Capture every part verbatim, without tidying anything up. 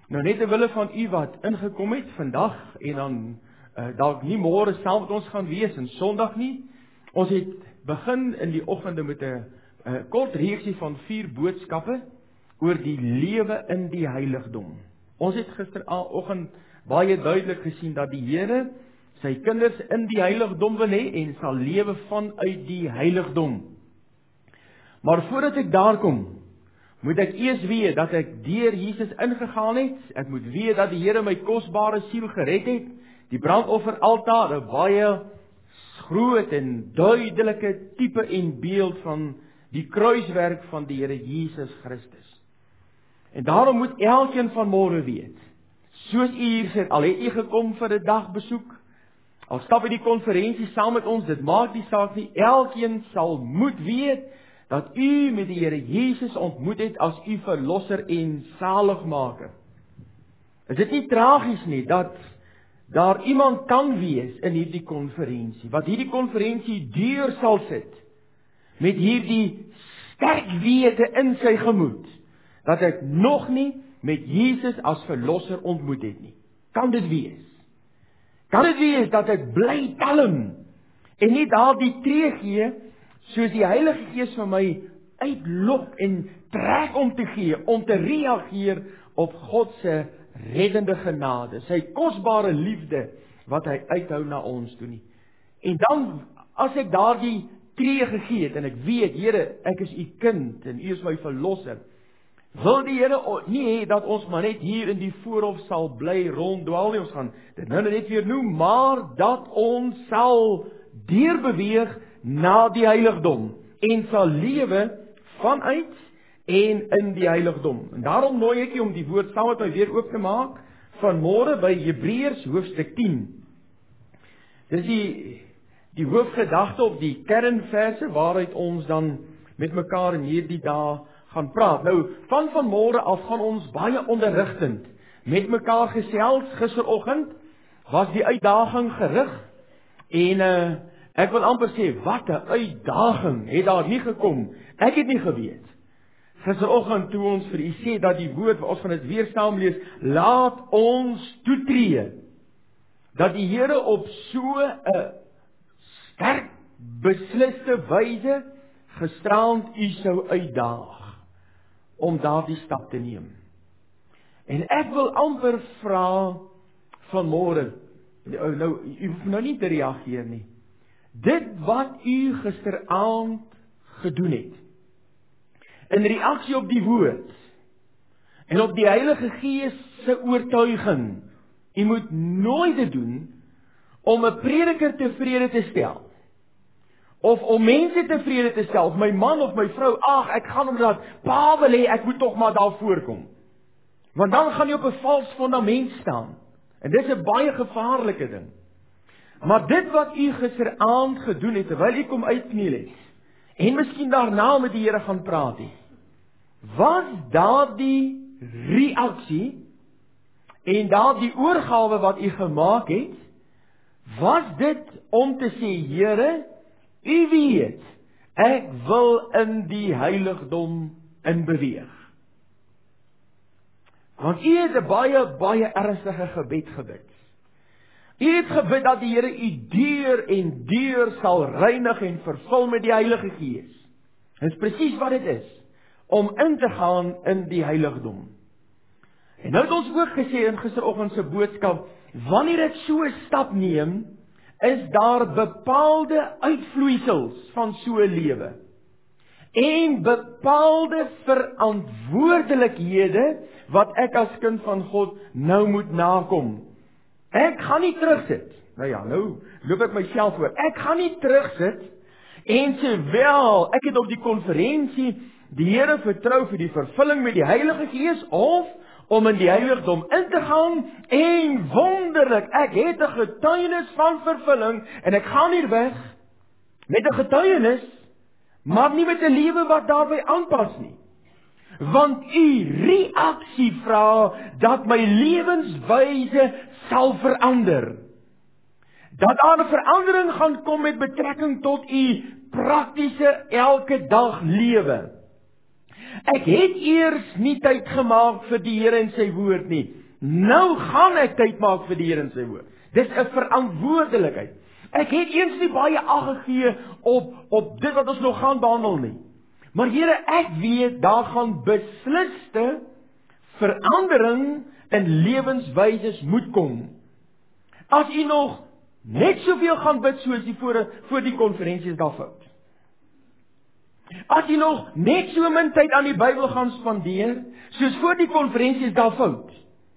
Nou net terwille van u wat ingekom het vandag en dan uh, dalk nie môre saam met ons gaan wees en Sondag nie. Ons het begin in die oggende met 'n uh, kort reeksie van vier boodskappe oor die lewe in die heiligdom. Ons het gisteroggend baie duidelik gesien dat die Here sy kinders in die heiligdom wil hê en sal lewe vanuit die heiligdom. Maar voordat ek daar kom, moet ek eers weet dat ek deur Jesus ingegaan het. Ek moet weet dat die Here my kosbare siel gered het. Die brandofferaltaar, 'n baie groot en duidelike tipe en beeld van die kruiswerk van die Here Jesus Christus. En daarom moet elkeen van môre weet, soos u hier sit, al het u gekom vir 'n dagbesoek, al stap u die konferensie saam met ons, dit maak nie saak nie, elkeen sal moet weet dat u met die Here Jesus ontmoet het as u verlosser en saligmaker. Is dit nie tragies nie dat daar iemand kan wees in hierdie konferensie, wat hierdie konferensie deur sal sit met hierdie sterk wete in sy gemoed dat ek nog nie met Jesus as verlosser ontmoet het nie. Kan dit wees? Kan dit wees dat ek bly talm en nie daardie tree gee soos die Heilige Gees vir my uitlok en trek om te gee, om te reageer op God se reddende genade, sy kosbare liefde wat hy uithou na ons toe nie. En dan, as ek daardie tree gegee het en ek weet, Here, ek is u kind en u is my verlosser, wil die Here nie hê dat ons maar net hier in die voorhof sal bly ronddwaal nie, ons gaan dit nou net weer noem, maar dat ons sal deurbeweeg na die heiligdom en sal lewe vanuit en in die heiligdom. En daarom nooi ek u om die woord saam met my weer oop te maak vanmôre by Hebreërs hoofstuk tien. Dis die die hoofgedagte op die kernverse waaruit ons dan met mekaar in hierdie dae gaan praat. Nou, van vanmôre af gaan ons baie onderrigtend met mekaar gesels. Gisteroggend was die uitdaging gerig en uh, ek wil amper sê, wat 'n uitdaging het daar nie gekom. Ek het nie geweet. Gisteroggend toe ons vir u sê dat die woord, ons van dit weer saam lees, laat ons toetree, dat die Here op so 'n sterk besliste wyse gisterand u sou uitdaag om daardie stap te neem. En ek wil amper vra vanmôre, nou, nou, u hoef nou nie te reageer nie. Dit wat u gisteraand gedoen het, in reaksie op die woord, en op die Heilige Gees se oortuiging, u moet nooit dit doen, om 'n prediker tevrede te stel, of om mense tevrede te stel, of my man of my vrou, ag, ek gaan omdat pa wil hê, ek moet tog maar daar voorkom. Want dan gaan jy op 'n vals fundament staan, en dit is 'n baie gevaarlike ding. Maar dit wat u gisteraand gedoen het, terwyl u kom uitkniel het, en miskien daarna met die Here gaan praat het, was daardie reaksie, en daardie oorgawe wat u gemaak het, was dit om te sê, Here, u weet, ek wil in die heiligdom inbeweeg. Want u het 'n baie, baie ernstige gebed gebid. U het gebid dat die Here u deur en deur sal reinig en vervul met die Heilige Gees. Dit is presies wat dit is, om in te gaan in die heiligdom. En nou het ons ook gesê in gisteroggend se boodskap, wanneer ek so 'n stap neem, is daar bepaalde uitvloeisels van so 'n lewe. En bepaalde verantwoordelikhede wat ek as kind van God nou moet nakom. Ek gaan nie terugsit. Nou ja, nou loop ek myself voor. Ek gaan nie terugsit en sê, wel, ek het op die konferensie die Here vertrou vir die vervulling met die Heilige Gees, of om in die heiligdom in te gaan, en wonderlik, ek het 'n getuienis van vervulling, en ek gaan hier weg met 'n getuienis, maar nie met 'n lewe wat daarby aanpas nie. Want u reaksie vra dat my lewenswyse sal verander. Dat daar 'n verandering gaan kom met betrekking tot u praktiese elke dag lewe. Ek het eers nie tyd gemaak vir die Here en sy woord nie. Nou gaan ek tyd maak vir die Here en sy woord. Dis 'n verantwoordelikheid. Ek het eens nie baie ag gegee op op dit wat ons nog gaan behandel nie. Maar Here, ek weet daar gaan besliste verandering in lewenswyses moet kom. As u nog net soveel gaan bid soos die voor, voor die konferensie, is daar fout. As jy nog net so min tyd aan die Bybel gaan spandeer, soos voor die konferensie, is daar fout.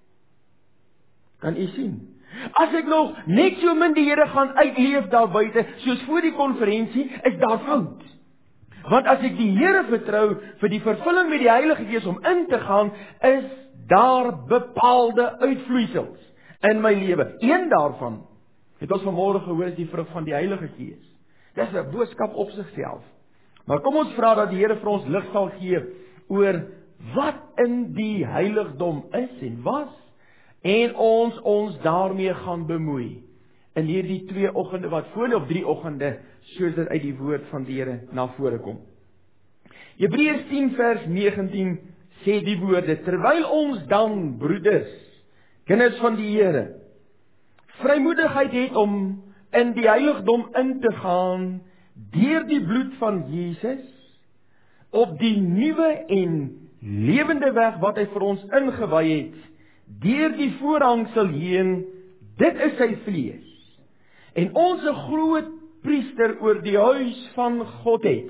Kan u sien? As ek nog net so min die Here gaan uitleef daar buite, soos voor die konferensie, is daar fout. Want as ek die Here vertrou vir die vervulling met die Heilige Gees om in te gaan, is daar bepaalde uitvloeisels in my lewe. Een daarvan, het ons vanmôre gehoor, is die vrug van die Heilige Gees. Dis 'n boodskap op sigself. Maar kom ons vra dat die Here vir ons lig sal gee oor wat in die heiligdom is en was, en ons ons daarmee gaan bemoei in hierdie twee oggende wat voor of drie oggende, soos dit uit die woord van die Here na vore kom. Hebreërs tien vers negentien sê die woorde: terwyl ons dan, broeders, kinders van die Here, vrymoedigheid het om in die heiligdom in te gaan deur die bloed van Jesus, op die nuwe en lewende weg wat hy vir ons ingewy het, deur die voorhangsel heen, dit is sy vlees. En ons 'n groot priester oor die huis van God het.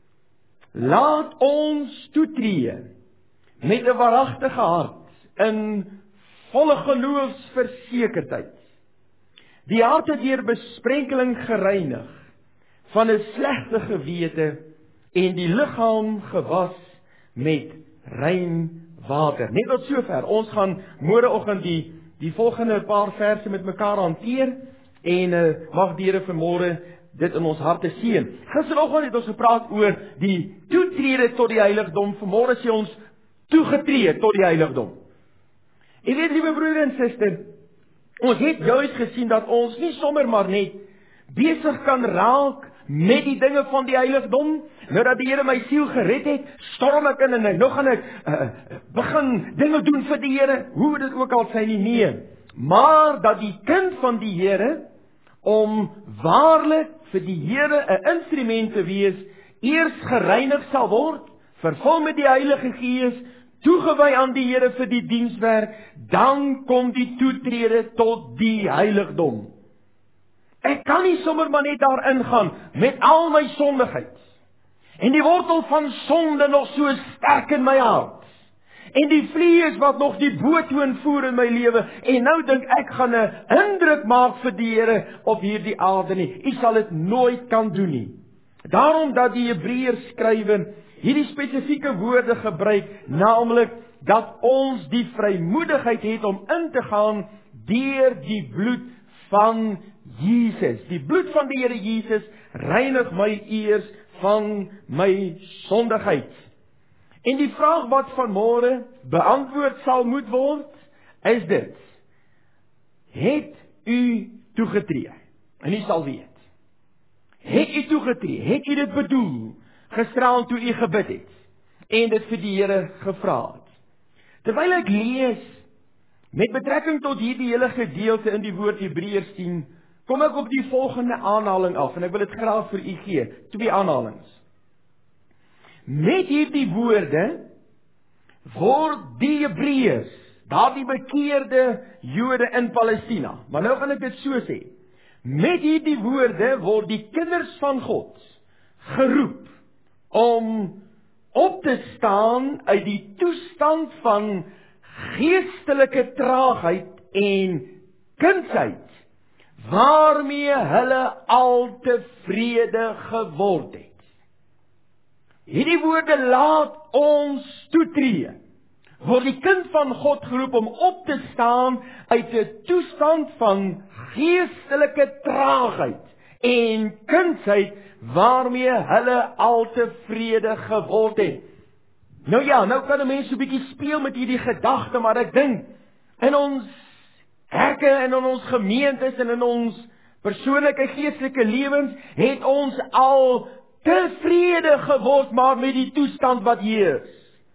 Laat ons toetree met 'n waaragtige hart in volle geloofsversekerdheid. Die harte deur besprenkeling gereinig van 'n slegte gewete en die liggaam gewas met rein water. Net tot sover. Ons gaan môreoggend die die volgende paar verse met mekaar hanteer en uh, mag die Here vanmôre dit in ons harte seën. Gisteroggend het ons gepraat oor die toetrede tot die heiligdom. Vanmôre sê ons toegetree tot die heiligdom. En weet, liewe broeder en suster, ons het juis gesien dat ons nie sommer maar net besig kan raak met die dinge van die heiligdom. Nou dat die Here my siel gered het, storm ek in en nou gaan ek uh, begin dinge doen vir die Here, hoe dit ook al sy nie, nee. Maar dat die kind van die Here, om waarlik vir die Here 'n instrument te wees, eers gereinig sal word, vervul met die Heilige Gees, toegewy aan die Here vir die dienswerk, dan kom die toetrede tot die heiligdom. Ek kan nie sommer maar net daar ingaan met al my sondigheid. En die wortel van sonde nog so sterk in my hart. En die vlees wat nog die boottoon voer in my lewe. En nou dink ek gaan 'n indruk maak vir die Here op hierdie aarde nie. U sal dit nooit kan doen nie. Daarom dat die Hebreërs skrywer hierdie spesifieke woorde gebruik, naamlik dat ons die vrymoedigheid het om in te gaan deur die bloed van Jesus. Die bloed van die Here Jesus reinig my eers van my sondigheid. En die vraag wat vanmôre beantwoord sal moet word, is dit: het u toegetree? En u sal weet. Het u toegetree? Het u dit bedoel? Gisteraan toe u gebid het en dit vir die Here gevra het. Terwyl ek lees met betrekking tot hierdie hele gedeelte in die woord Hebreërs tien, kom ek op die volgende aanhaling af en ek wil dit graag vir u gee. Twee aanhalings. Met hierdie woorde word die Hebreërs, daardie bekeerde Jode in Palestina, maar nou gaan ek dit so sê, met hierdie woorde word die kinders van God geroep om op te staan uit die toestand van geestelike traagheid en kindsheid, waarmee hulle al tevrede geword het. Hierdie woorde laat ons toetree. Word die kind van God geroep om op te staan uit 'n toestand van geestelike traagheid en kindsheid, waarmee hulle al tevrede geword het. Nou ja, nou kan 'n mens so 'n bietjie speel met hierdie gedagte, maar ek dink in ons kerke en in ons gemeentes en in ons persoonlike geestelike lewens het ons al tevrede geword maar met die toestand wat heers.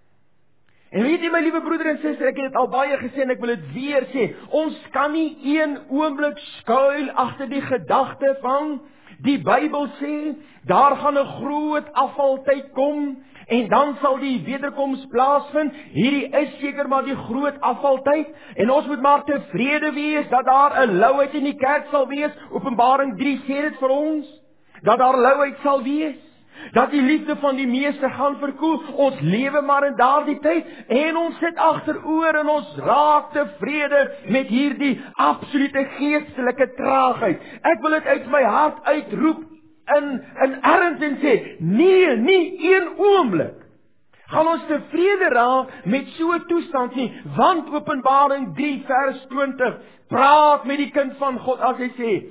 En weet jy my liewe broeder en suster, ek het dit al baie gesê en ek wil dit weer sê, ons kan nie een oomblik skuil agter die gedagte van, die Bybel sê, daar gaan 'n groot afvaltyd kom, en dan sal die wederkoms plaasvind. Hierdie is seker maar die groot afvaltyd, en ons moet maar tevrede wees, dat daar 'n louheid in die kerk sal wees. Openbaring drie sê dit vir ons, dat daar louheid sal wees, dat die liefde van die meeste gaan verkoel. Ons lewe maar in daardie tyd, en ons sit agteroor en ons raak tevrede met hierdie absolute geestelike traagheid. Ek wil dit uit my hart uitroep in, in erns en sê, nee, nie een oomblik gaan ons tevrede raak met so 'n toestand nie, want Openbaring drie vers twintig praat met die kind van God as hy sê,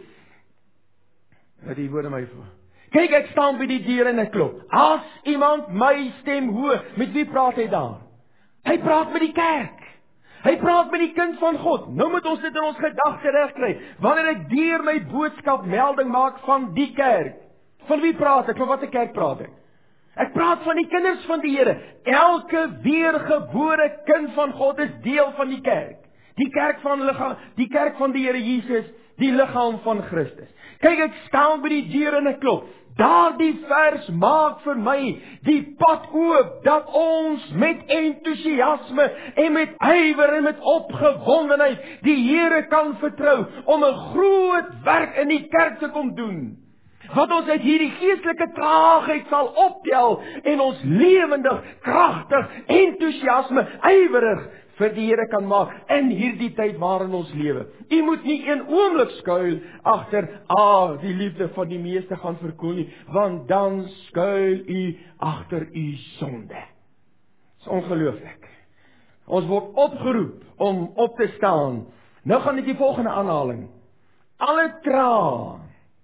wat die woorde my voor. Kyk, ek staan by die deur en ek klop. As iemand my stem hoor, met wie praat hy daar? Hy praat met die kerk. Hy praat met die kind van God. Nou moet ons dit in ons gedagte regkry. Wanneer ek deur my boodskap melding maak van die kerk, van wie praat ek? Van watter kerk praat ek? Ek praat van die kinders van die Here. Elke weergebore kind van God is deel van die kerk. Die kerk van liggaam, die kerk van die Here Jesus, die liggaam van Christus. Kyk, ek staan by die deur en ek klop. Daardie vers maak vir my die pad oop, dat ons met entoesiasme en met ywer en met opgewondenheid die Here kan vertrou om 'n groot werk in die kerk te kom doen. Wat ons uit hierdie geestelike traagheid sal optel en ons lewendig, kragtig, entoesiasme, ywerig vir die Here kan maak in hierdie tyd waarin ons lewe. U moet nie een oomblik skuil agter, ah, die liefde van die meeste gaan verkoel nie, want dan skuil u agter u sonde. Dit is ongelooflik. Ons word opgeroep om op te staan. Nou gaan dit die volgende aanhaling. Alle traag,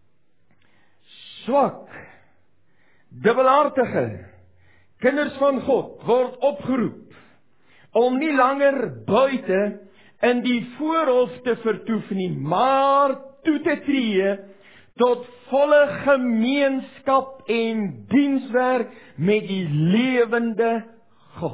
swak, dubbelhartige kinders van God word opgeroep om nie langer buite in die voorhof te vertoef nie, maar toe te tree tot volle gemeenskap en dienswerk met die lewende God.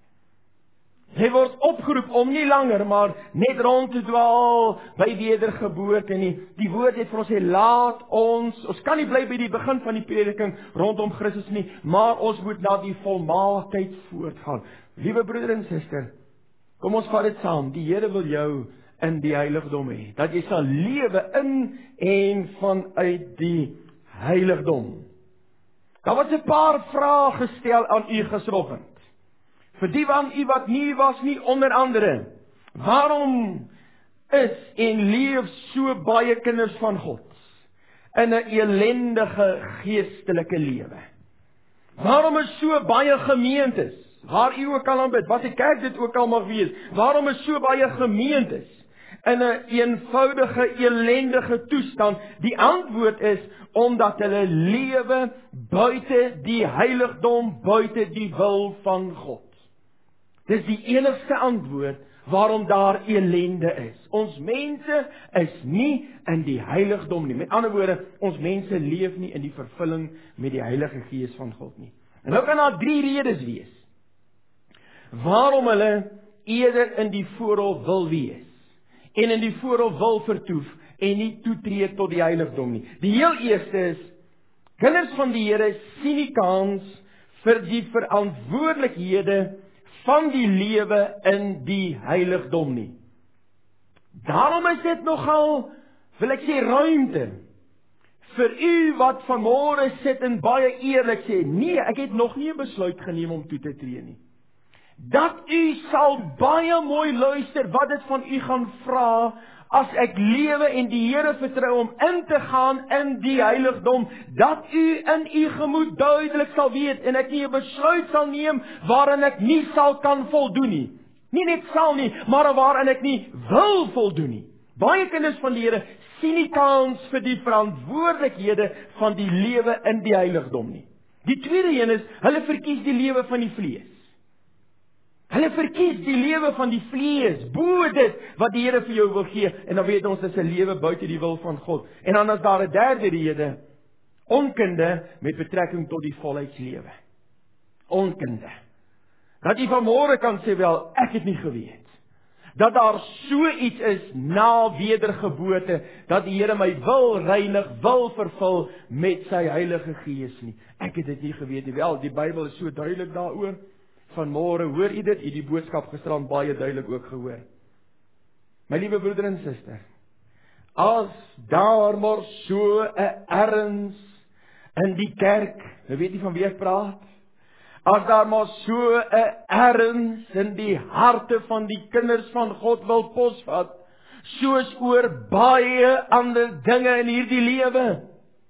Hy word opgeroep om nie langer maar net rond te dwaal by wedergeboorte nie. Die woord het vir ons sê, laat ons, ons kan nie bly by die begin van die prediking rondom Christus nie, maar ons moet na die volmaaktheid voortgaan. Liewe broeder en suster, kom ons vat dit saam. Die Here wil jou in die heiligdom hê, dat jy sal lewe in en vanuit die heiligdom. Daar was 'n paar vrae gestel aan u gisteroggend. Vir die van u wat nie was nie, onder andere, waarom is en leef so baie kinders van God in 'n elendige geestelike lewe? Waarom is so baie gemeentes, waar u ook al aanbid, wat die kerk dit ook al mag wees, waarom is so baie gemeentes in 'n eenvoudige, elendige toestand? Die antwoord is, omdat hulle lewe buite die heiligdom, buite die wil van God. Dis die enigste antwoord waarom daar elende is. Ons mense is nie in die heiligdom nie. Met ander woorde, ons mense leef nie in die vervulling met die Heilige Gees van God nie. En nou kan daar drie redes wees waarom hulle eerder in die voorhof wil wees en in die voorhof wil vertoef en nie toetree tot die heiligdom nie. Die heel eerste is, kinders van die Here sien nie kans vir die verantwoordelikhede van die lewe in die heiligdom nie. Daarom is dit nogal, wil ek sê, ruimte vir u wat vanmôre sit en baie eerlik sê, nee, ek het nog nie 'n besluit geneem om toe te tree nie. Dat u sal baie mooi luister wat dit van u gaan vra as ek lewe en die Here vertrou om in te gaan in die heiligdom, dat u in u gemoed duidelik sal weet en ek nie 'n besluit sal neem waarin ek nie sal kan voldoen nie. Nie net sal nie, maar waarin ek nie wil voldoen nie. Baie kinders van die Here sien nie kans vir die verantwoordelikhede van die lewe in die heiligdom nie. Die tweede een is, hulle verkies die lewe van die vlees. Hulle verkies die lewe van die vlees, bo dit wat die Here vir jou wil gee, en dan weet ons, dit is 'n lewe buite die wil van God. En dan is daar 'n derde rede, onkunde met betrekking tot die volheidslewe. Onkunde. Dat jy vanmôre kan sê, wel, ek het nie geweet. Dat daar so iets is na wedergeboorte, dat die Here my wil reinig, wil vervul met sy Heilige Gees nie. Ek het dit nie geweet nie. Wel, die Bybel is so duidelik daaroor. Vanmôre hoor u dit, u die boodskap gisteraan baie duidelik ook gehoor. My liewe broeder en suster, as daar maar so 'n erns in die kerk, nou weet jy van wie ek praat, as daar maar so 'n erns in die harte van die kinders van God wil posvat, soos oor baie ander dinge in hierdie lewe.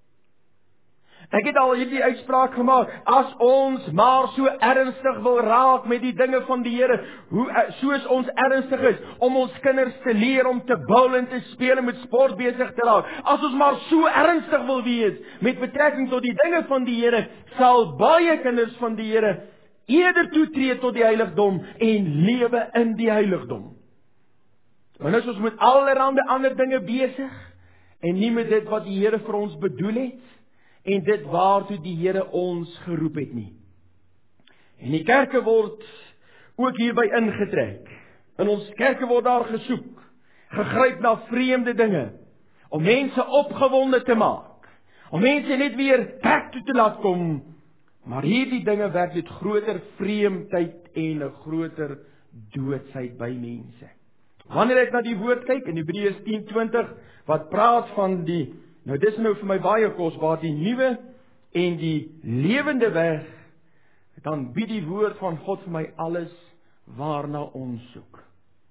Ek het al hierdie uitspraak gemaak, as ons maar so ernstig wil raak met die dinge van die Here, hoe soos ons ernstig is om ons kinders te leer om te bou en te speel en met sport besig te raak, as ons maar so ernstig wil wees met betrekking tot die dinge van die Here, sal baie kinders van die Here eerder toetree tot die heiligdom en lewe in die heiligdom. Maar nou is ons met allerhande ander dinge besig en nie met dit wat die Here vir ons bedoel het en dit waartoe die Here ons geroep het nie. En die kerke word ook hierby ingetrek. In ons kerke word daar gesoek, gegryp na vreemde dinge, om mense opgewonde te maak, om mense net weer kerk toe te laat kom, maar hierdie dinge werk met groter vreemdheid en 'n groter doodsheid by mense. Wanneer ek na die woord kyk in Hebreërs tien twintig, wat praat van die, nou dis nou vir my baie kosbaar, die nuwe en die lewende weg, dan bied die woord van God vir my alles waarna ons soek.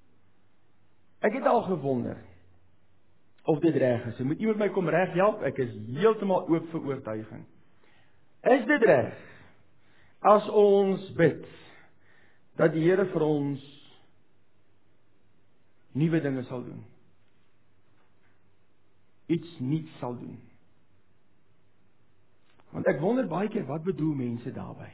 Ek het al gewonder of dit reg is. Moet iemand my kom reg help? Ek is heeltemal oop vir oortuiging. Is dit reg as ons bid dat die Here vir ons nuwe dinge sal doen? Iets nuuts sal doen. Want ek wonder baie keer, wat bedoel mense daarby?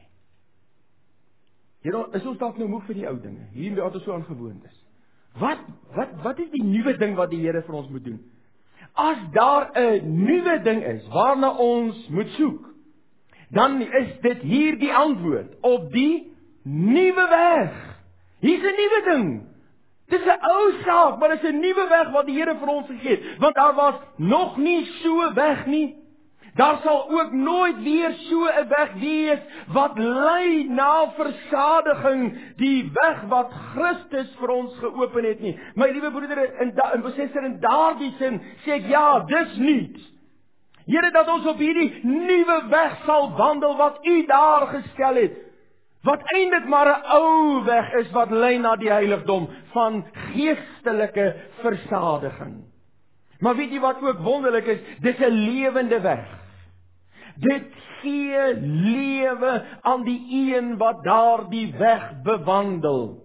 Here, is ons dalk nou moeg vir die ou dinge? Hierdie wat ons so aangewoond is. Wat, wat, wat is die nuwe ding wat die Here vir ons moet doen? As daar 'n nuwe ding is waarna ons moet soek, dan is dit hier die antwoord op die nuwe weg. Hier's 'n nuwe ding. Dit is 'n ou saak, maar dit is 'n nuwe weg wat die Here vir ons gegee het, want daar was nog nie so weg nie. Daar sal ook nooit weer so 'n weg wees wat lei na versadiging, die weg wat Christus vir ons geopen het nie. My liewe broeder en da, en suster, in daardie sin sê ek ja, dis nuut. Here, dat ons op hierdie nuwe weg sal wandel wat U daar gestel het, wat eintlik maar 'n ou weg is wat lei na die heiligdom van geestelike versadiging. Maar weet jy wat ook wonderlik is? Dis 'n lewende weg. Dit gee lewe aan die een wat daardie weg bewandel.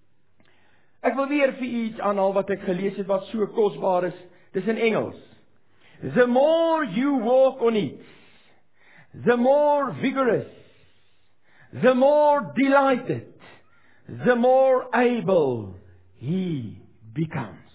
Ek wil weer vir u iets aanhaal wat ek gelees het wat so kosbaar is. Dis in Engels. The more you walk on it, the more vigorous, the more delighted, the more able he becomes.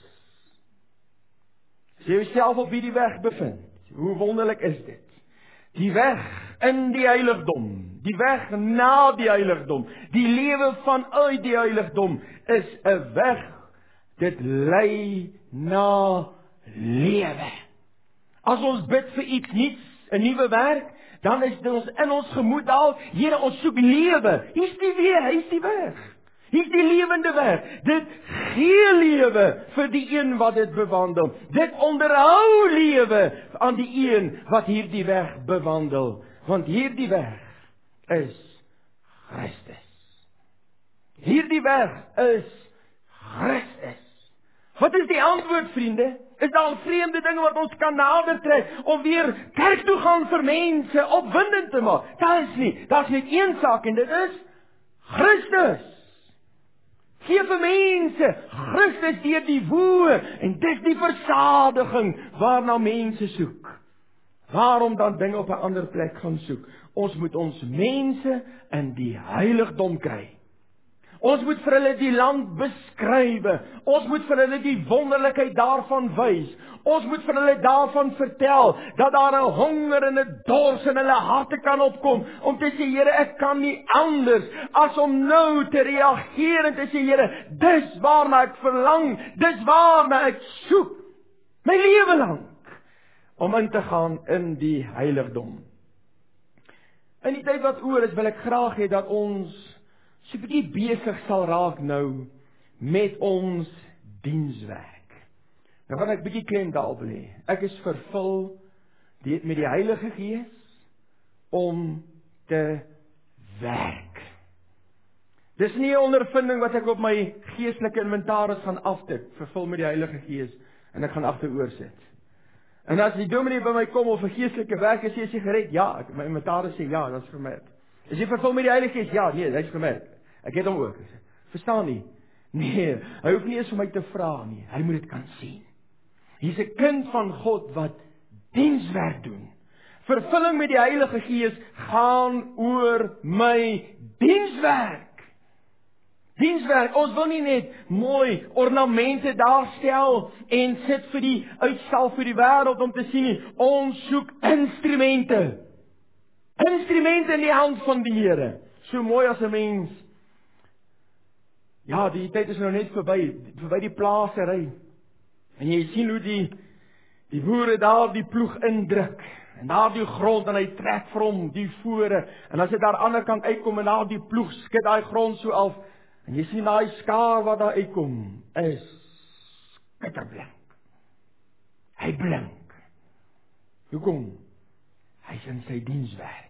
As jy jouself op hierdie weg bevind, hoe wonderlik is dit? Die weg in die heiligdom, die weg na die heiligdom, die lewe vanuit die heiligdom is 'n weg, dit lei na lewe. As ons bid vir iets nuuts, 'n nuwe werk, dan is dit ons in ons gemoed al, Here, ons soek lewe. Hier's die weer, hier's die weg. Hier's die lewende weg. Dit gee lewe vir die een wat dit bewandel. Dit onderhou lewe aan die een wat hierdie weg bewandel. Want hierdie weg is Christus. Hierdie weg is Christus. Wat is die antwoord, vriende? Is daar vreemde dinge wat ons kan nader trek om weer kerk toe gaan vir mense opwindend te maak? Daar is nie. Daar's net een saak en dit is Christus. Gee vir mense Christus deur die woord en dis die versadiging waarna mense soek. Waarom dan dinge op 'n ander plek gaan soek? Ons moet ons mense in die heiligdom kry. Ons moet vir hulle die land beskryf. Ons moet vir hulle die wonderlikheid daarvan wys. Ons moet vir hulle daarvan vertel, dat daar 'n honger en 'n dors in hulle harte kan opkom, om te sê, Here, ek kan nie anders, as om nou te reageer en te sê, Here, dis waarna ek verlang, dis waarna ek soek, my lewe lang, om in te gaan in die heiligdom. In die tyd wat oor is, wil ek graag hê dat ons so 'n bietjie besig sal raak nou met ons dienswerk. Nou gaan ek 'n bietjie klem daarop lê. Ek is vervul die, met die Heilige Gees om te werk. Dis nie 'n ondervinding wat ek op my geestelike inventaris gaan aftik, vervul met die Heilige Gees, en ek gaan agteroor sit. En as die dominee by my kom of 'n geestelike werk is, is jy gered? Ja, ek, my inventaris sê ja, dit is gemerk. Is jy vervul met die Heilige Gees? Ja, nee, dit is gemerk. Ek het hom ook. Verstaan nie? Nee, hy hoef nie eens vir my te vra nie. Hy moet dit kan sien. Hy's 'n kind van God wat dienswerk doen. Vervulling met die Heilige Gees gaan oor my dienswerk. Dienswerk, ons wil nie net mooi ornamente daar stel en sit vir die uitstal vir die wêreld om te sien nie. Ons soek instrumente. Instrumente in die hand van die Here. So mooi as 'n mens. Ja, die tyd is nou net verby, verby die plaasery. En jy sien hoe die die boere daar die ploeg indruk. En daar die grond en hy trek vir hom die vore. En as hy daar aan die ander kant uitkom en daar die ploeg skud daai grond so af. En jy sien daai skaar wat daar uitkom is skitterblink. Hy blink. Hoekom? Hy's in sy dienswerk.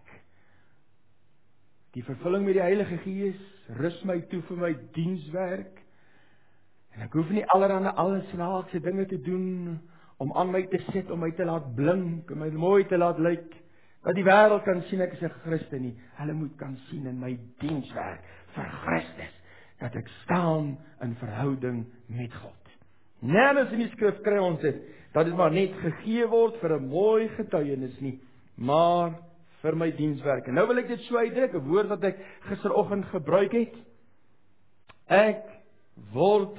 Die vervulling met die Heilige Gees rus my toe vir my dienswerk. En ek hoef nie allerhande alles snaakse dinge te doen om aan my te sit, om my te laat blink, om my mooi te laat lyk, dat die wêreld kan sien ek is 'n Christen nie. Hulle moet kan sien in my dienswerk vir Christus, dat ek staan in verhouding met God. Nergens in die skrif kry ons dit, dat dit maar net gegee word vir 'n mooi getuienis nie, maar vir my dienswerk. En nou wil ek dit so uitdruk, 'n woord wat ek gisteroggend gebruik het. Ek word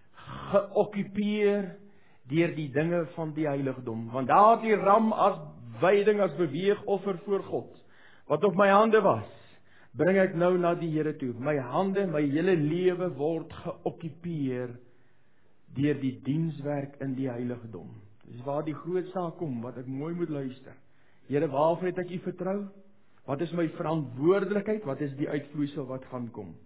geokkupeer deur die dinge van die heiligdom. Want daar die ram as wyding, as beweegoffer voor God, wat op my hande was, bring ek nou na die Here toe. My hande, my hele lewe word geokkupeer deur die dienswerk in die heiligdom. Dis waar die groot saak kom, wat ek mooi moet luister. Here, waarvoor het ek U vertrou? Wat is my verantwoordelikheid? Wat is die uitvloeisel wat gaan kom?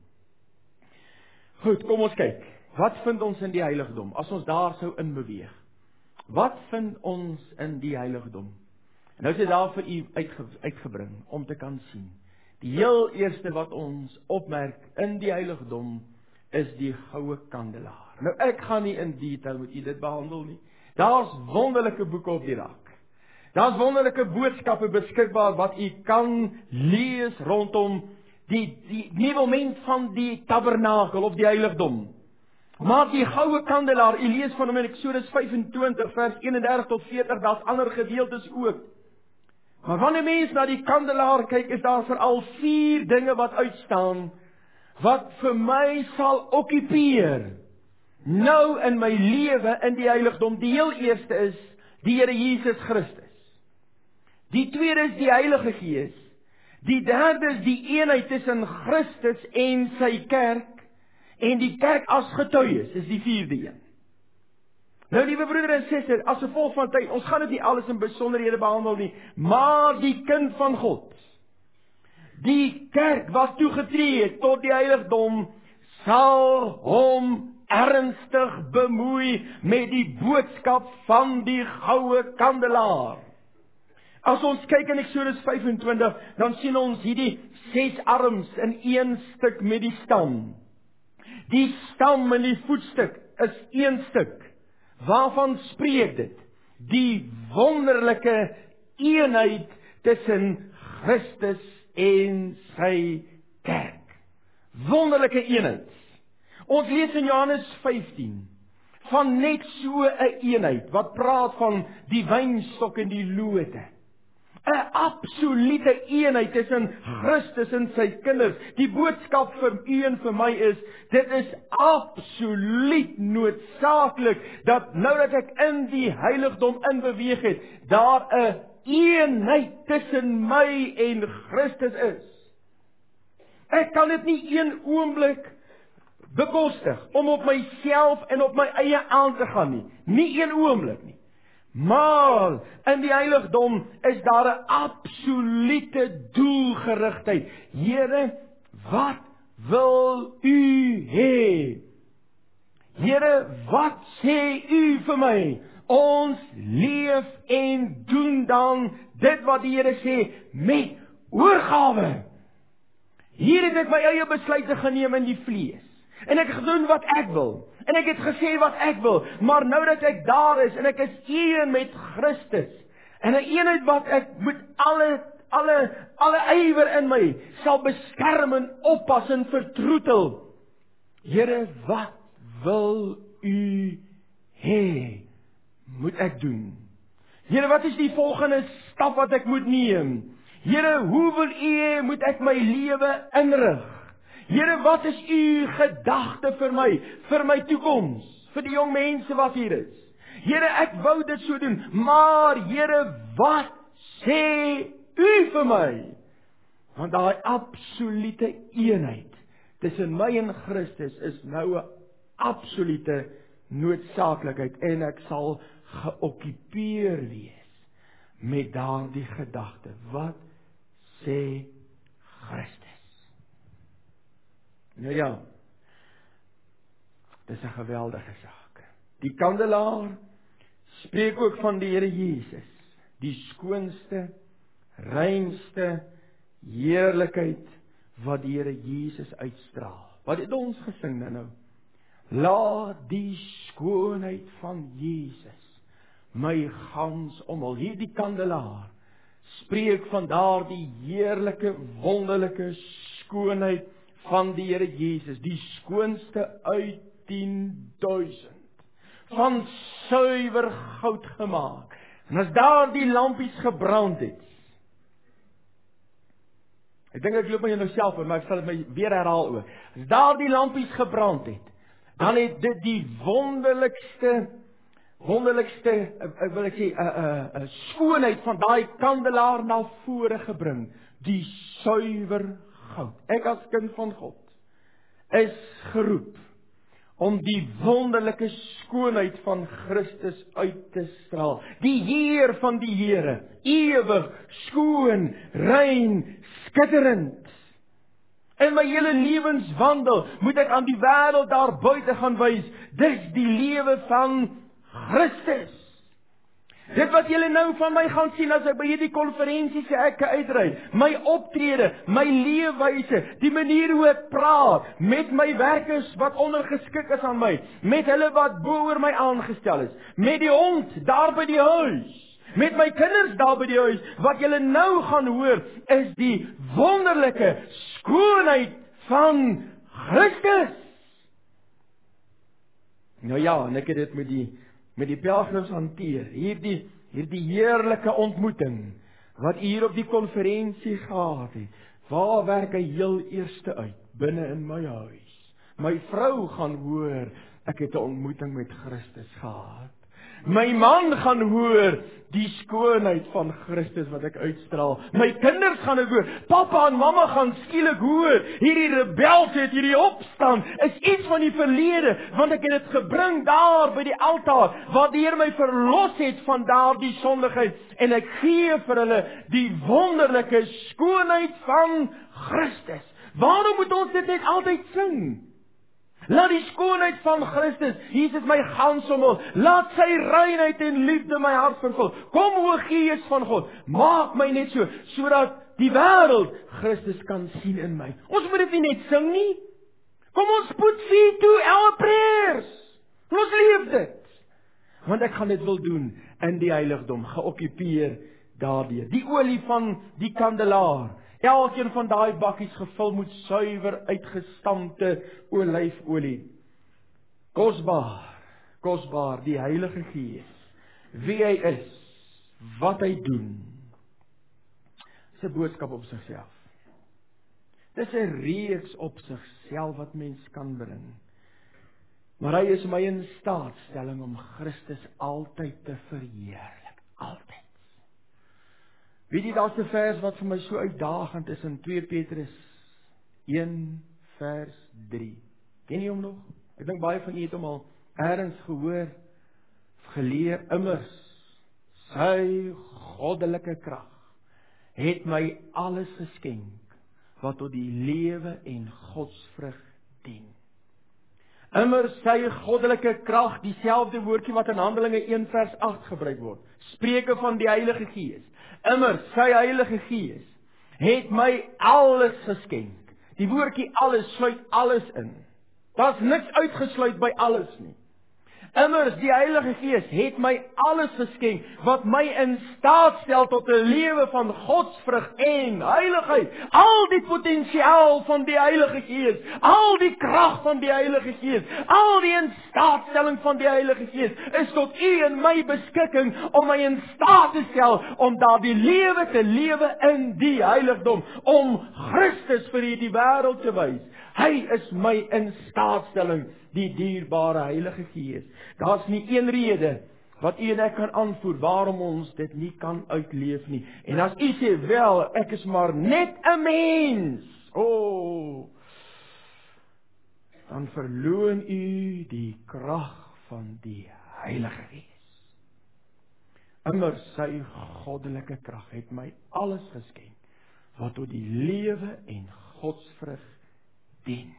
Goed, kom ons kyk. Wat vind ons in die heiligdom, as ons daar sou in beweeg? Wat vind ons in die heiligdom? En nou is dit daar vir U uitge, uitgebring, om te kan sien. Die heel eerste wat ons opmerk in die heiligdom, is die goue kandelaar. Nou ek gaan nie in detail met U dit behandel nie. Daar's wonderlike boeke op die rak. Daar's wonderlike boodskappe beskikbaar wat U kan lees rondom die, die nivellement van die tabernakel of die heiligdom. Maar die goue kandelaar, U lees van hom in Eksodus vyf-en-twintig vers een-en-dertig tot veertig, daar's ander gedeeltes ook. Maar wanneer mens na die kandelaar kyk, is daar veral vier dinge wat uitstaan, wat vir my sal okkupeer, nou in my lewe in die heiligdom. Die heel eerste is die Here Jesus Christus. Die tweede is die Heilige Gees. Die derde is die eenheid tussen Christus en sy kerk, en die kerk as getuies, is die vierde een. Nou, liewe broeder en suster, as gevolg van tyd, ons gaan dit nie alles in besonderhede behandel nie, maar die kind van God, die kerk wat toegetree het tot die heiligdom, sal hom ernstig bemoei met die boodskap van die goue kandelaar. As ons kyk in Eksodus vyf-en-twintig, dan sien ons hierdie ses arms in een stuk met die stam. Die stam en die voetstuk is een stuk. Waarvan spreek dit? Die wonderlike eenheid tussen Christus en sy kerk. Wonderlike eenheid. Ons lees in Johannes vyftien van net so 'n eenheid wat praat van die wynstok en die lote. 'n absolute eenheid tussen Christus en sy kinders. Die boodskap vir u en vir my is, dit is absoluut noodsaaklik, dat nou dat ek in die heiligdom inbeweeg het, daar 'n eenheid tussen my en Christus is. Ek kan dit nie een oomblik bekostig, om op myself en op my eie aan te gaan nie. Nie een oomblik nie. Maar, in die heiligdom is daar 'n absolute doelgerigtheid. Here, wat wil u hê? Here, wat sê u vir my? Ons leef en doen dan dit wat die Here sê, met oorgawe. Hier het ek my eie besluite geneem in die vlees. En ek gedoen wat ek wil. En ek het gesê wat ek wil. Maar nou dat ek daar is, en ek is een met Christus, en 'n eenheid wat ek met alle, alle, alle ywer in my, sal beskerm en oppas en vertroetel. Here, wat wil u hê? Moet ek doen? Here, wat is die volgende stap wat ek moet neem? Here, hoe wil u hê, moet ek my lewe inrig? Here, wat is u gedagte vir my, vir my toekoms, vir die jong mense wat hier is? Here, ek wou dit so doen, maar Here, wat sê u vir my? Want daai absolute eenheid tussen my en Christus is nou 'n absolute noodsaaklikheid, en ek sal geokkupeer wees met daardie gedagte. Wat sê Christus? Nou ja, dis 'n geweldige saak. Die kandelaar spreek ook van die Here Jesus, die skoonste, reinste heerlikheid wat die Here Jesus uitstraal. Wat het ons gesing nou? Laat die skoonheid van Jesus my gans omhul. Hier die kandelaar spreek van daardie heerlike, wonderlike skoonheid van die Here Jesus, die skoonste uit tienduisend, van suiwer goud gemaak. En as daar die lampies gebrand het, ek dink ek loop my nou self, maar ek sal dit my weer herhaal ook. As daar die lampies gebrand het, dan het dit die wonderlikste, wonderlikste, ek wil ek sê, 'n 'n 'n skoonheid van daai kandelaar na vore gebring, die suiwer goud. Ek as kind van God is geroep om die wonderlike skoonheid van Christus uit te straal. Die Heer van die Here, ewig, skoon, rein, skitterend. In my hele lewenswandel moet ek aan die wêreld daar buite gaan wys, dis die lewe van Christus. Dit wat julle nou van my gaan sien as ek by hierdie konferensie se ek uitry, my optrede, my leefwyse, die manier hoe ek praat, met my werkers wat ondergeskik is aan my, met hulle wat bo oor my aangestel is, met die hond daar by die huis, met my kinders daar by die huis, wat julle nou gaan hoor, is die wonderlike skoonheid van Christus. Nou ja, en ek het dit met die met die pelgrims hanteer, hierdie, hierdie heerlike ontmoeting, wat hier op die konferensie gehad het, waar werk hy heel eerste uit, binne in my huis. My vrou gaan hoor, ek het 'n ontmoeting met Christus gehad. My man gaan hoor, die skoonheid van Christus wat ek uitstraal. My kinders gaan ek hoor, papa en mamma gaan skielik hoor, hierdie rebels het hierdie opstand, is iets van die verlede, want ek het dit gebring daar by die altaar, waar die Here my verlos het van daardie sondigheid, en ek gee vir hulle die wonderlike skoonheid van Christus. Waarom moet ons dit net altyd sing? Laat die skoonheid van Christus, Jesus my gans omhul, laat sy reinheid en liefde my hart vervul. Kom o Gees van God, maak my net so, sodat die wêreld Christus kan sien in my. Ons moet dit nie net sing nie. Kom ons put feet to our prayers. Ons leef dit. Want ek gaan dit wil doen in die heiligdom, geokkupeer daardeur. Die olie van die kandelaar, elkeen van daai bakkies gevul met suiwer uitgestampte olyfolie. Kosbaar, kosbaar, die Heilige Gees, wie hy is, wat hy doen. Dis 'n boodskap op sigself. Dis 'n reeks op sigself wat mens kan bring. Maar hy is my in staatstelling om Christus altyd te verheerlik. Altyd. Weet jy, daar's 'n vers wat vir my so uitdagend is in twee Petrus een vers drie. Ken jy hom nog? Ek dink baie van julle het hom al ergens gehoor, geleer. Immers, sy goddelike krag het my alles geskenk wat tot die lewe en godsvrug dien. Immers sy goddelike krag, dieselfde woordjie wat in Handelinge een vers agt gebruik word. Spreuke van die Heilige Gees. Immers sy Heilige Gees het my alles geskenk. Die woordjie alles sluit alles in. Daar's niks uitgesluit by alles nie. Immers die Heilige Gees het my alles geskenk wat my in staat stel tot 'n lewe van godsvrug en heiligheid. Al die potensiaal van die Heilige Gees, al die krag van die Heilige Gees, al die instaatstelling van die Heilige Gees is tot u en my beskikking om my in staat te stel om daardie lewe te lewe in die heiligdom, om Christus vir hierdie wêreld te wys. Hy is my in staatstelling, die dierbare Heilige Gees. Daar's nie een rede wat u en ek kan aanvoer waarom ons dit nie kan uitleef nie. En as u sê, wel, ek is maar net 'n mens, o, oh, dan verloon u die krag van die Heilige Gees. Immers sy goddelike krag het my alles geskenk wat tot die lewe en godsvrug dien.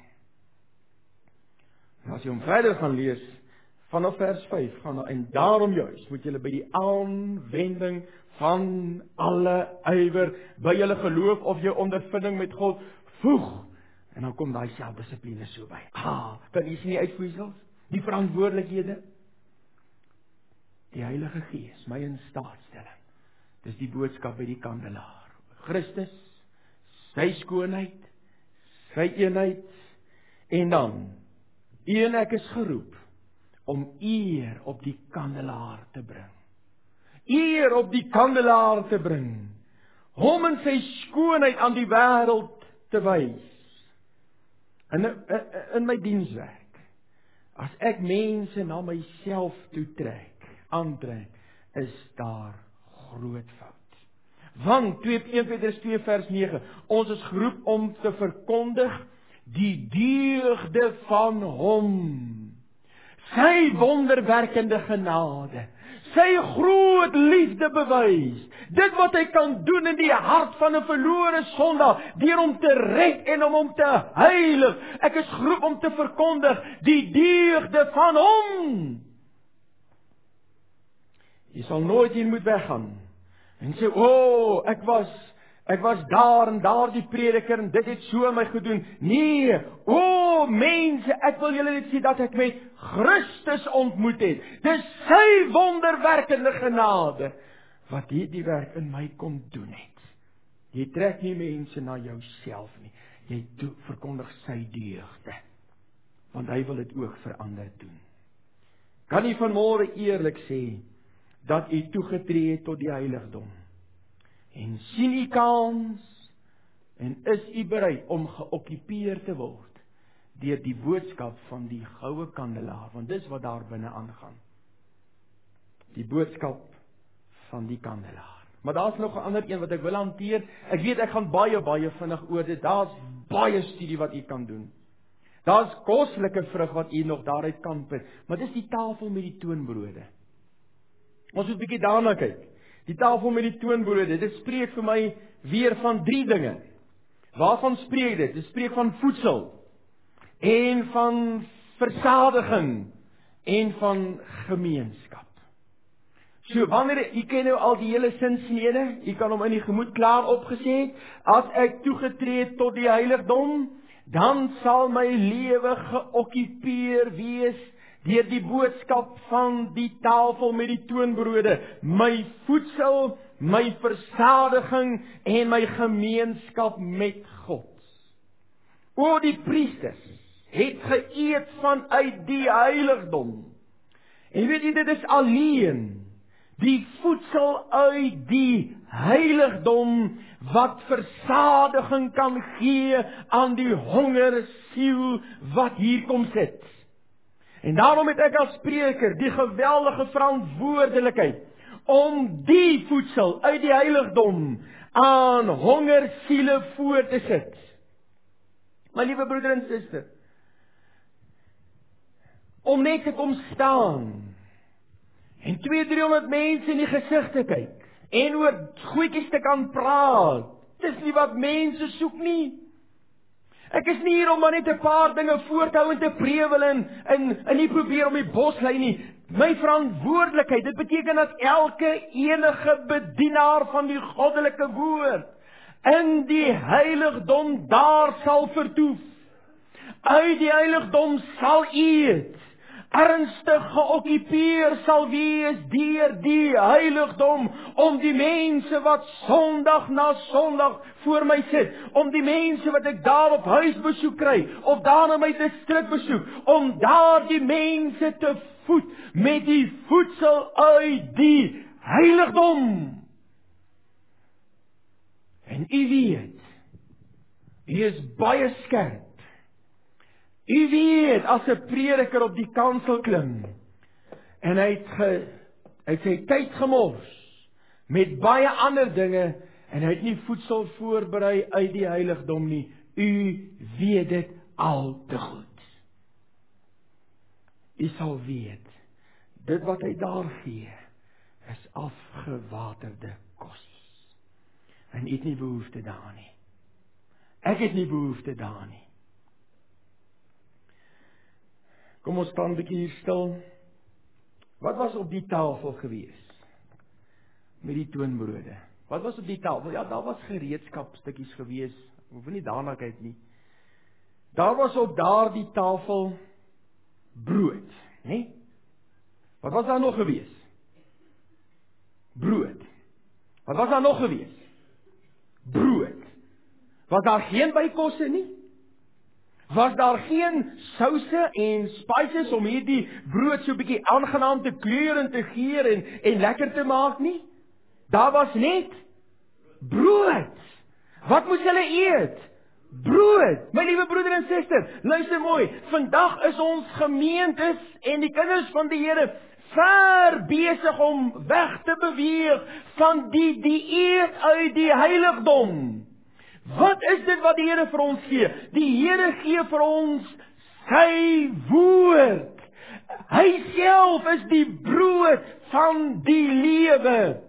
En as jy hom verder gaan lees, vanaf vers vyf, gaan en daarom juis moet julle by die aanwending van alle ywer, by julle geloof of jou ondervinding met God, voeg, en dan kom daai selfdissipline so by. Ah, kan jy sien die uitvoersels, die verantwoordelikhede? Die Heilige Gees, my in staatstelling. Dis die boodskap by die kandelaar. Christus, sy skoonheid, sy eenheid, en dan, u en ek is geroep om eer op die kandelaar te bring. Eer op die kandelaar te bring. Hom in sy skoonheid aan die wêreld te wys. In, in, in my dienswerk, as ek mense na myself toe trek, aantrek, is daar groot fout. Want twee Petrus twee vers nege, ons is geroep om te verkondig die deugde van hom, sy wonderwerkende genade, sy groot liefde bewys, dit wat hy kan doen in die hart van 'n verlore sondaar, deur hom te red en om hom te heilig. Ek is geroep om te verkondig die deugde van hom. Jy sal nooit hier moet weggaan en sê, o, oh, ek was Ek was daar en daar die prediker en dit het so my gedoen. Nee, o oh, mense, ek wil julle net sê dat ek met Christus ontmoet het. Dis sy wonderwerkende genade wat hierdie werk in my kom doen het. Jy trek nie mense na jouself nie. Jy do, verkondig sy deugde. Want hy wil dit ook vir ander doen. Kan jy vanmôre eerlik sê dat jy toegetree het tot die heiligdom? En sien u kans, en is u bereid om geokkupeer te word deur die boodskap van die goue kandelaar, want dis wat daar binne aangaan. Die boodskap van die kandelaar. Maar daar's nog 'n ander een wat ek wil hanteer. Ek weet ek gaan baie baie vinnig oor dit. Daar's baie studie wat u kan doen. Daar's koslike vrug wat u nog daaruit kan put, maar dis die tafel met die toonbrode. Ons moet 'n bietjie daarna kyk. Die tafel met die toonbrode, dit spreek vir my weer van drie dinge. Waarvan spreek dit? Dit spreek van voedsel, en van versadiging, en van gemeenskap. So, wanneer, jy ken nou al die hele sinsnede, jy kan hom in die gemoed klaar opgesê het, as ek toegetree het tot die heiligdom, dan sal my lewe geokkupeer wees deur die boodskap van die tafel met die toonbrode, my voedsel, my versadiging en my gemeenskap met God. O, die priesters het geëet vanuit die heiligdom. En weet jy, dit is alleen die voedsel uit die heiligdom, wat versadiging kan gee aan die honger siel, wat hier kom sit. En daarom het ek as prediker die geweldige verantwoordelikheid, om die voedsel uit die heiligdom, aan honger siele voor te sit. My liewe broeder en suster, om net te kom staan, en twee, driehonderd mense in die gesig te kyk, en oor goedjies te kan praat, dis nie wat mense soek nie. Ek is nie hier om maar net 'n paar dinge voor te hou en te prewel en, en, en nie probeer om die bos lei nie. My verantwoordelikheid, dit beteken dat elke enige bedienaar van die goddelike woord, in die heiligdom daar sal vertoef, uit die heiligdom sal eet, ernstig geokkupeer sal wees deur die heiligdom, om die mense wat sondag na sondag voor my sit, om die mense wat ek daar op huisbesoek kry, of daar in my distrikbesoek, om daar die mense te voed, met die voedsel uit die heiligdom. En u weet, u is baie skerp. U weet, as 'n prediker op die kansel klim, en hy het, ge, hy het sy tyd gemors, met baie ander dinge, en hy het nie voedsel voorberei uit die heiligdom nie. U weet dit al te goed. U sal weet, dit wat hy daar gee, is afgewaterde kos. En u het nie behoefte daar nie. Ek het nie behoefte daar nie. Kom ons staan 'n bietjie hier stil. Wat was op die tafel gewees? Met die toonbrode. Wat was op die tafel? Ja, daar was gereedskapstukkies gewees. Hoef nie daarna kyk nie. Daar was op daardie tafel brood, né? Wat was daar nog gewees? Brood. Wat was daar nog gewees? Brood. Was daar geen bykosse nie? Was daar geen souse en spices om hierdie brood so 'n bietjie aangenaam te kleur en te geur en, en lekker te maak nie? Daar was net brood. Wat moes hulle eet? Brood. My liewe broeder en suster, luister mooi. Vandag is ons gemeentes en die kinders van die Here ver besig om weg te beweeg van die dieet uit die heiligdom. Wat is dit wat die Here vir ons gee? Die Here gee vir ons sy woord. Hy self is die brood van die lewe.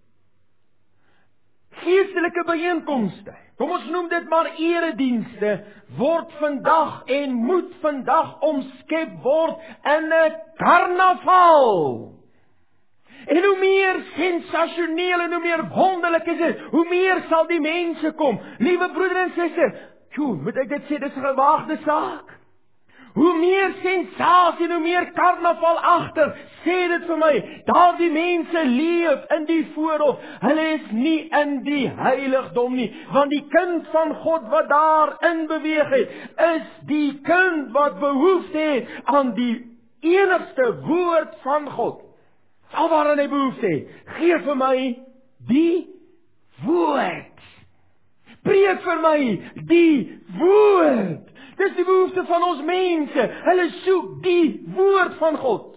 Geestelike byeenkomste, kom ons noem dit maar eredienste, word vandag en moet vandag omskep word in 'n karnaval. En hoe meer sensasioneel en hoe meer wonderlik is dit, hoe meer sal die mense kom. Liewe broeder en suster, joe, moet ek dit sê, dit is 'n gewaagde saak. Hoe meer sensasie en hoe meer karnaval agter, sê dit vir my, daar die mense leef in die voorhof, hulle is nie in die heiligdom nie, want die kind van God wat daar in beweeg het, is die kind wat behoefte het aan die enigste woord van God. Al waarin hy behoefte het, gee vir my die woord. Preek vir my die woord. Dis die behoefte van ons mense. Hulle soek die woord van God.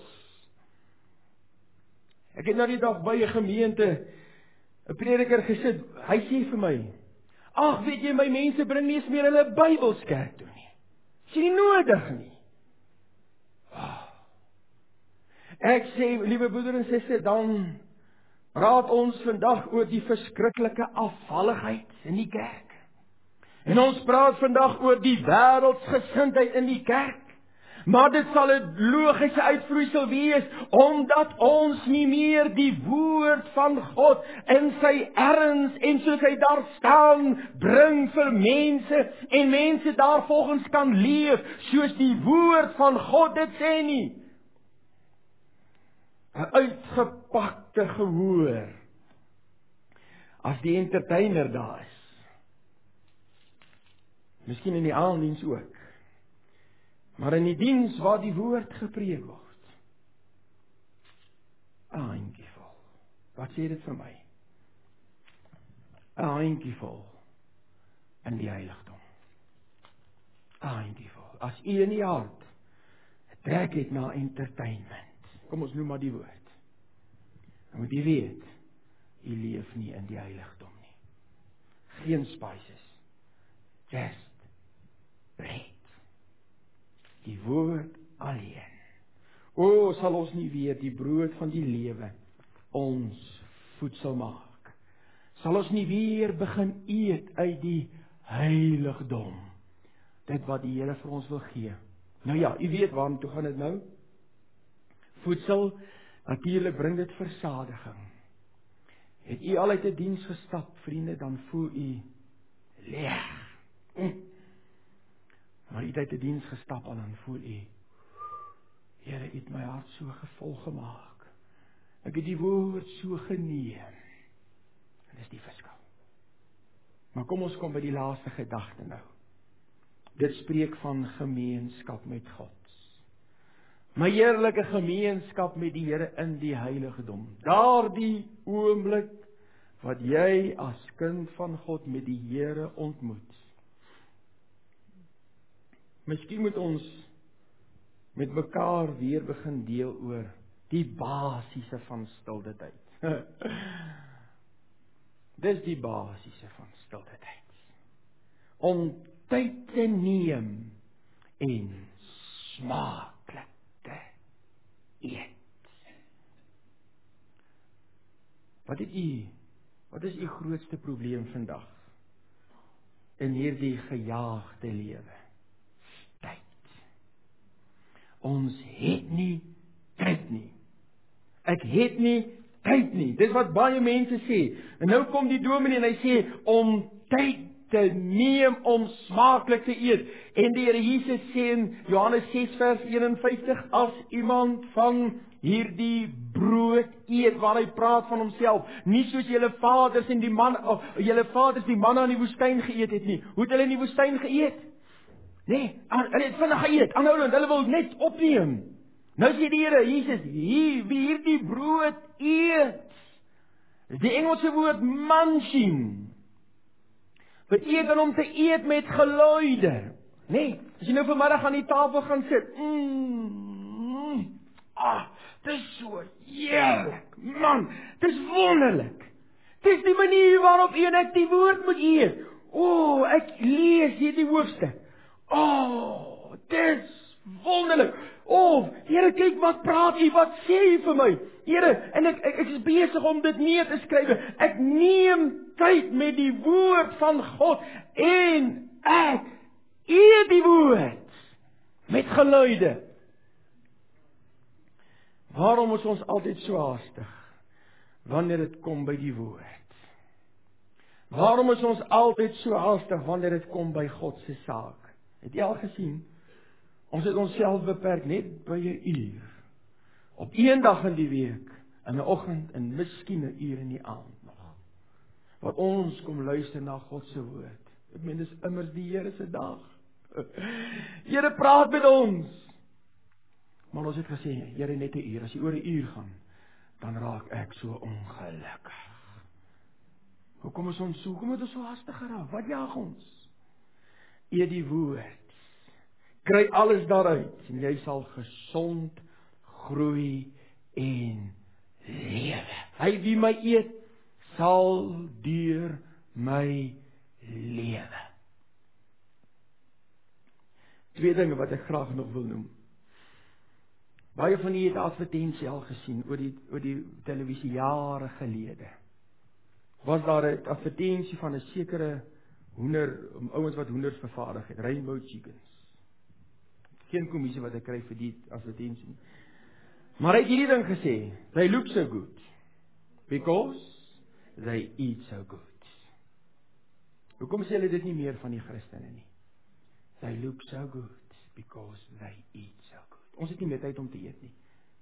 Ek het nou die dag by 'n gemeente 'n prediker gesit. Hy sê vir my, ag, weet jy, my mense bring nie eens meer hulle Bybels kerk toe nie. Dis nie nodig nie. Ek sê, liewe broeder en suster, dan praat ons vandag oor die verskriklike afvalligheid in die kerk. En ons praat vandag oor die wêreldsgesindheid in die kerk. Maar dit sal 'n logiese uitvloeisel wees, omdat ons nie meer die woord van God in sy erns en soos hy daar staan bring vir mense, en mense daarvolgens kan leef, soos die woord van God dit sê nie. 'n Uitgepakte gehoor, as die entertainer daar is. Miskien in die aanddiens ook. Maar in die diens waar die woord gepreek word. Handjievol. Wat sê dit vir my? 'n handjievol in die heiligdom. 'n handjievol. As u in die hart trek het na entertainment, kom ons noem maar die woord, dan moet u weet, u leef nie in die heiligdom nie. Geen spices, just bread. Die woord alleen. O, sal ons nie weer die brood van die lewe ons voedsel maak. Sal ons nie weer begin eet uit die heiligdom. Dit wat die Here vir ons wil gee. Nou ja, u weet waarom toe gaan dit nou? Voedsel, natuurlik bring dit versadiging. Het u al uit 'n diens gestap, vriende, dan voel u leeg. Mm. Maar u het uit 'n diens gestap en dan voel u, Here, u het my hart so gevul gemaak. Ek het die woord so geneem. En dis die verskil. Maar kom ons kom by die laaste gedagte nou. Dit spreek van gemeenskap met God. My heerlike gemeenskap met die Here in die heiligdom. Daardie oomblik wat jy as kind van God met die Here ontmoet. Miskien moet ons met mekaar weer begin deel oor die basiese van stilte tyd. Dis die basiese van stilte tyd. Om tyd te neem en smaaklik te eet. Wat het u, wat is u grootste probleem vandag in hierdie gejaagde lewe? Tyd. Ons het nie tyd nie. Ek het nie tyd nie. Dis wat baie mense sê. En nou kom die dominee en hy sê om tyd te neem om smaaklik te eet. En die Here Jesus sê in Johannes ses vers eenenvyftig, as iemand van hierdie brood eet, waar hy praat van homself, nie soos julle vaders en die man, of julle vaders die manna in die woestyn geëet het nie. Hoe het hulle in die woestyn geëet? Nee, hulle het vinnig geëet, aanhoudend, hulle wil net opneem. Nou sê die Here Jesus, hier, wie hierdie brood eet, is die Engelse woord munching, beteken om te eet met geluide. Nee, as jy nou vanmiddag aan die tafel gaan sit, mm, ah, dit is so heerlik, man, dit is wonderlik. Dit is die manier waarop een ek die woord moet eet. O, oh, ek lees hierdie hoofstuk. O, oh, dit is wonderlik. O, oh, Here, kyk wat praat u, wat sê u vir my? Here, en ek, ek, ek is besig om dit neer te skryf. Ek neem tyd met die woord van God en ek eet die woord met geluide. Waarom is ons altyd so haastig wanneer dit kom by die woord? Waarom is ons altyd so haastig wanneer dit kom by God se saak? Het jy al gesien? Ons het onsself beperk net by 'n uur. Op een dag in die week, in 'n oggend en miskien 'n uur in die aand nog. Wat ons kom luister na God se woord. Ek meen dis immers die Here se dag. Here praat met ons. Maar ons het gesê, Here, net 'n uur. As jy oor 'n uur gaan, dan raak ek so ongelukkig. Hoekom is ons so? Hoekom het ons so hastig geraak? Wat jaag ons? Eet die woord. Kry alles daaruit en jy sal gesond groei en lewe. Hy wie my eet, sal deur my lewe. Twee dinge wat ek graag nog wil noem. Baie van julle het advertensie al gesien oor die oor die televisie jare gelede. Was daar 'n advertensie van 'n sekere hoender, ouens wat hoenders vervaardig het, Rainbow Chickens. Geen kommissie wat ek kry vir die advertensie. Maar hy het hierdie ding gesê, they look so good, because they eat so good. Hoekom sê hulle dit nie meer van die Christene nie? They look so good, because they eat so good. Ons het nie meer tyd om te eet nie.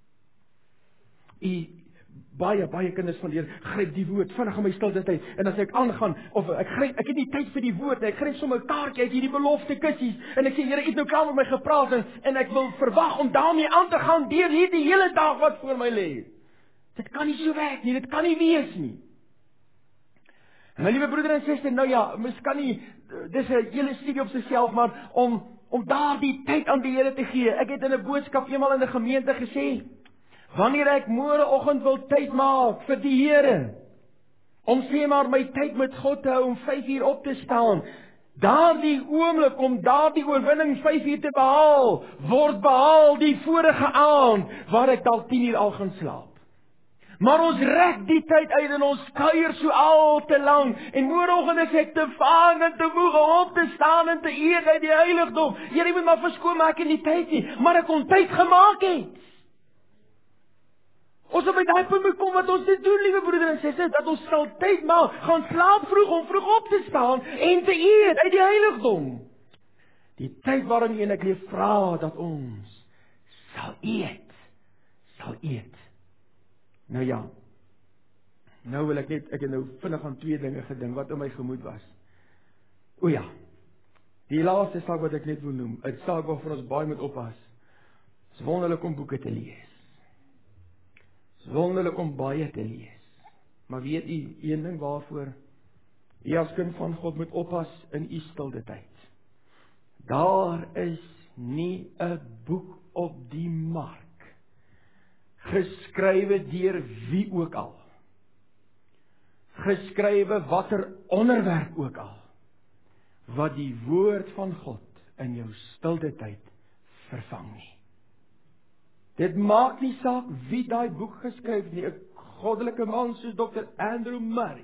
I, baie, baie kinders van leer, gryp die woord, vinnig in my stilte tyd, en as ek aangaan, of ek gryp, ek het nie tyd vir die woord, ek gryp sommer 'n kaartjie uit hierdie belofte kussies, en ek sê, Here, u het nou klaar met my gepraat, en, en ek wil verwag om daarmee aan te gaan, deur hierdie hele dag wat voor my lê. Dit kan nie so werk nie, dit kan nie wees nie. My liewe broeder en suster, nou ja, mis kan nie, dis 'n hele studie op sigself, maar om om daardie tyd aan die Here te gee. Ek het in 'n boodskap eenmal in 'n gemeente gesê, wanneer ek môreoggend wil tyd maak vir die Here, om sê maar my tyd met God te hou om vyf uur op te staan, daardie oomblik om daardie oorwinning vyf uur te behaal, word behaal die vorige aand, waar ek dalk tien uur al gaan slaap. Maar ons rek die tyd uit en ons kuier so al te lang. En môreoggend is ek te vang en te moeg om op te staan en te eet uit die heiligdom. Here, jy moet maar verskoon, maar ek het nie tyd nie. Maar ek kon tyd gemaak het. Ons op by daai punt moet kom wat ons te doen, liewe broeder en suster, dat ons sal tyd maak, gaan slaap vroeg om vroeg op te staan en te eet uit die heiligdom. Die tyd waarin ek leef vra dat ons sal eet, sal eet. Nou ja, nou wil ek net, ek het nou vinnig aan twee dinge gedink, wat in my gemoed was. O ja, die laaste saak wat ek net wil noem, 'n saak waarvoor ons baie moet oppas, is wonderlik om boeke te lees. Is wonderlik om baie te lees. Maar weet u, een ding waarvoor u as kind van God moet oppas in u stilte tyd. Daar is nie 'n boek op die mark, geskrywe deur wie ook al, geskrywe watter onderwerp ook al, wat die woord van God in jou stilte tyd vervang nie. Dit maak nie saak wie daai boek geskryf nie, 'n goddelike man soos dokter Andrew Murray.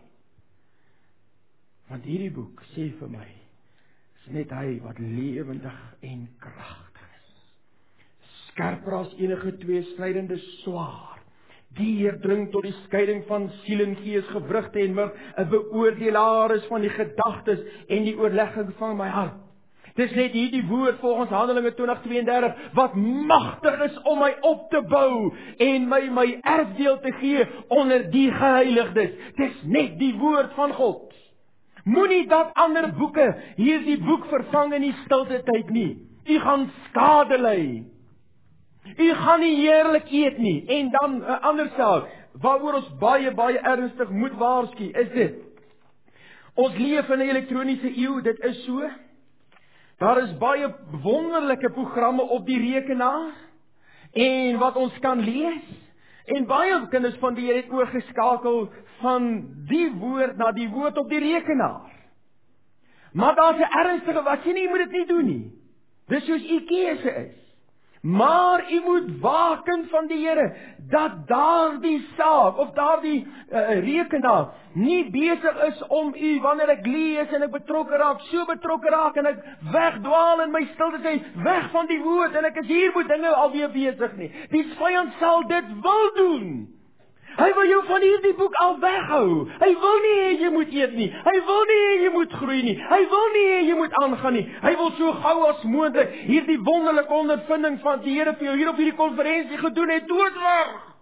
Want hierdie boek sê vir my, is net hy wat lewendig en kragtig is. Skerper as enige tweesnydende swaard. Die deurdring tot die skeiding van siel en gees, gewrigte en murg, 'n beoordelaar is van die gedagtes en die oorlegging van my hart. Dis net hierdie woord volgens Handelinge twintig tweeëndertig wat magtig is om my op te bou en my my erfdeel te gee onder die geheiligdes. Dis net die woord van God. Moenie dat ander boeke hierdie boek vervang in die stilte tyd nie. U gaan skade ly. U gaan nie heerlik eet nie. En dan 'n ander saak waaroor ons baie baie ernstig moet waarsku, is dit. Ons leef in 'n elektroniese eeu, dit is so. Daar is baie wonderlike programme op die rekenaar en wat ons kan lees. En baie kinders van die Here het oorgeskakel van die woord na die woord op die rekenaar. Maar daar's 'n ernstige wat sê nie, jy moet dit nie doen nie. Dis soos u keuse is. Maar u moet waken van die Here dat daardie saak of daardie uh, rekenaar nie besig is om u, wanneer ek lees en ek betrokke raak, so betrokke raak en ek wegdwaal in my stilte tyd, weg van die woord en ek is hier met dinge alweer besig nie. Die vyand sal dit wil doen. Hy wil jou van hierdie boek al weghou. Hy wil nie hê jy moet eet nie. Hy wil nie hê jy moet groei nie. Hy wil nie hê jy moet aangaan nie. Hy wil so gou as moontlik hierdie wonderlike ondervinding van die Here vir jou hier op hierdie konferensie gedoen het, doodweg.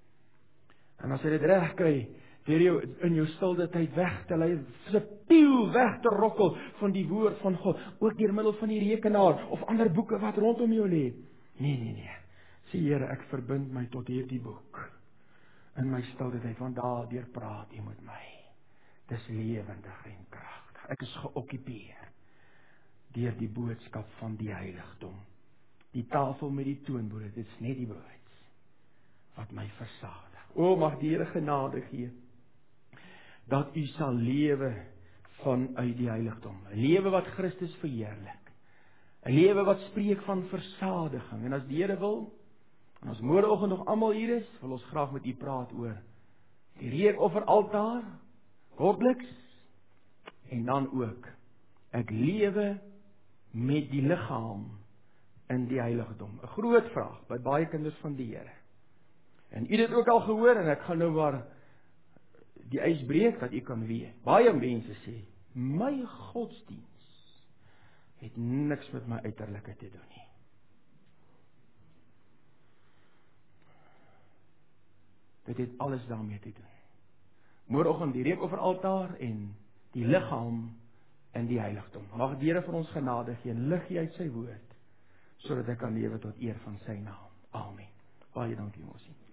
En as jy dit reg kry, deur jou in jou stilte tyd weg te lei, se piel weg te rokkel van die woord van God, ook deur middel van die rekenaar of ander boeke wat rondom jou lê. Nee, nee, nee. Sê Here, ek verbind my tot hierdie boek. In my stilte tyd, want daardeur praat U met my. Dis lewendig en kragtig. Ek is geokkupeer deur die boodskap van die heiligdom. Die tafel met die toonbrood, dit is net die brood wat my versadig. O, mag die Here genade gee dat u sal lewe vanuit die heiligdom. 'n Lewe wat Christus verheerlik. 'n Lewe wat spreek van versadiging. En as die Here wil, en as môreoggend nog almal hier is, wil ons graag met u praat oor die reukofferaltaar, kortliks, en dan ook, ek lewe met die liggaam in die heiligdom. 'n Groot vraag by baie kinders van die Here. En u het dit ook al gehoor, en ek gaan nou maar die ys breek, dat u kan weet. Baie mense sê, my godsdiens het niks met my uiterlike te doen nie. Dit het alles daarmee te doen. Môreoggend die reukofferaltaar en die liggaam in die heiligdom. Mag die Here vir ons genade gee en lig uit sy woord, sodat ek kan lewe tot eer van sy naam. Amen. Baie dankie, mosie.